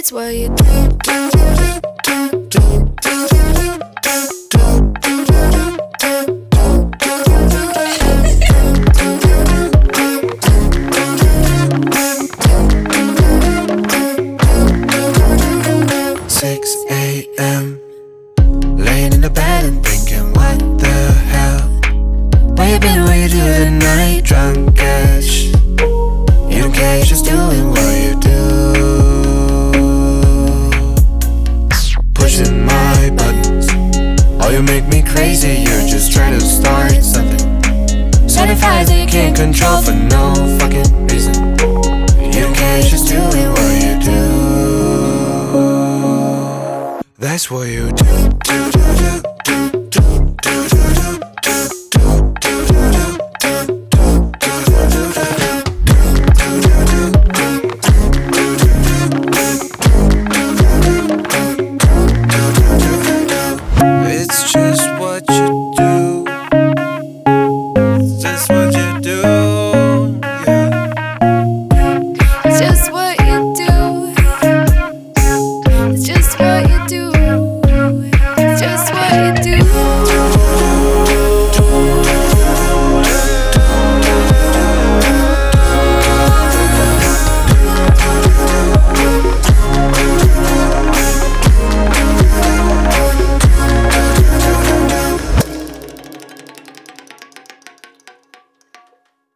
That's what you do. 6 a.m. laying in the bed and thinking, what the hell? Where you been, what you do tonight? Drunk-ish. You don't care, you're just doing what you do. Pushing my buttons. Oh, you make me crazy, you're just trying to start something. Starting fires that you can't control for no fucking reason. You don't care, you're just doing what you do. That's what you do.